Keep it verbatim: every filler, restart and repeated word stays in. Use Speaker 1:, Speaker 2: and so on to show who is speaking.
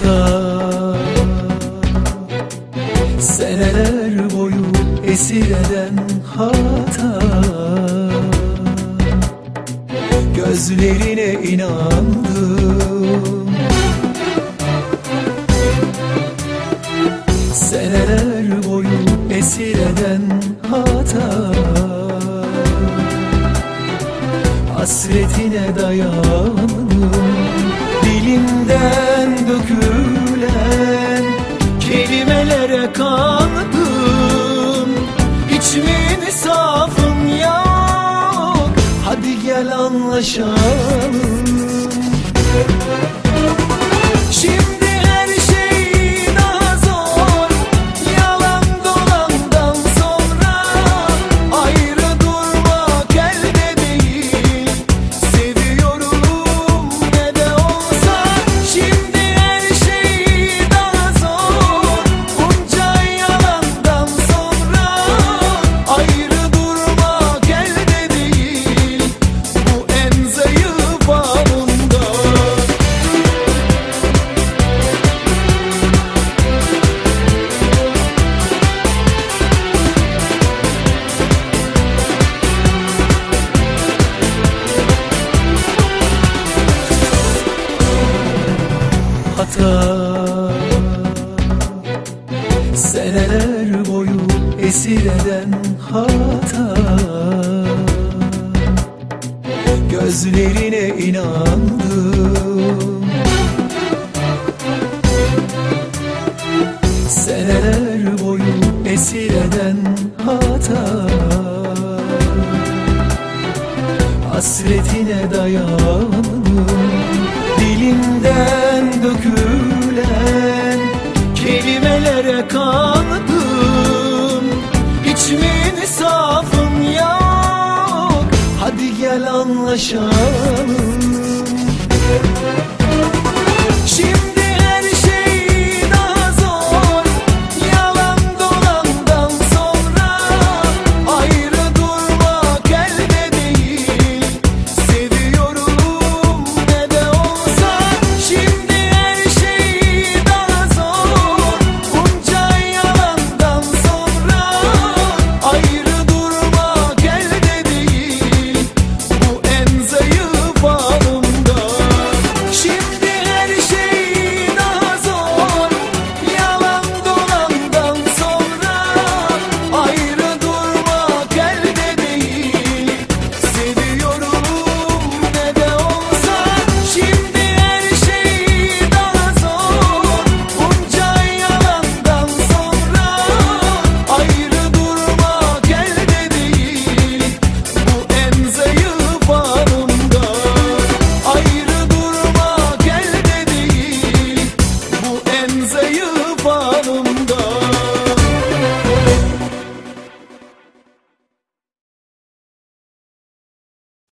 Speaker 1: hata. Seneler boyu esir eden hata. Gözlerine inandım. Seneler boyu esir eden hata. Hasretine dayandım. Dilimden dökülen kelimelere kandım. Hiç mi insafım yok? Hadi gel anlaşalım. Şimdi her şey daha zor. Yalan dolandan sonra ayrı durmak elde değil. Seviyorum ne de olsa. Şimdi her şey daha zor. Bunca yalandan sonra ayrı durmak elde değil. Bu en zayıf anımda. Hata. Seneler boyu esir eden hata. Gözlerine inandım. Seneler boyu esir eden hata. Hasretine dayandım. Dilimden dökülen kelimelere kandım. Hiç mi insafım yok? Hadi gel anlaşalım.